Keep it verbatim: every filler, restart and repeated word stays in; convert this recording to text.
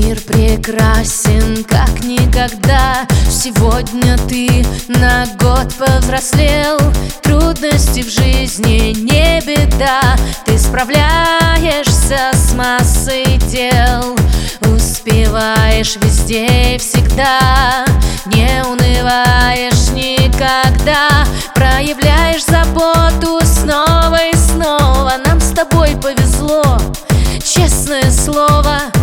Мир прекрасен, как никогда. Сегодня ты на год повзрослел. Трудности в жизни не беда. Ты справляешься с массой дел. Успеваешь везде и всегда. Не унываешь никогда. Проявляешь заботу снова и снова. Нам с тобой повезло, честное слово.